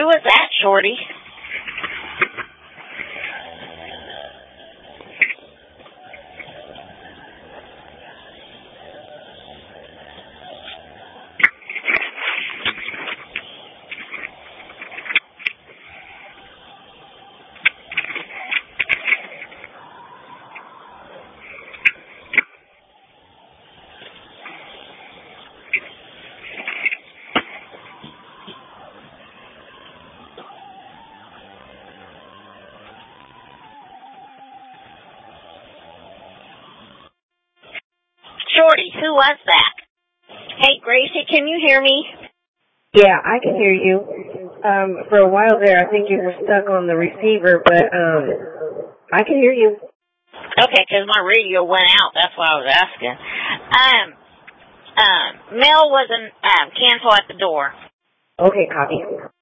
Who was that, Shorty? Shorty, who was that? Hey, Gracie, can you hear me? Yeah, I can hear you. For a while there, I think you were stuck on the receiver, but I can hear you. Okay, 'cause my radio went out. That's why I was asking. Mel was cancel at the door. Okay, copy.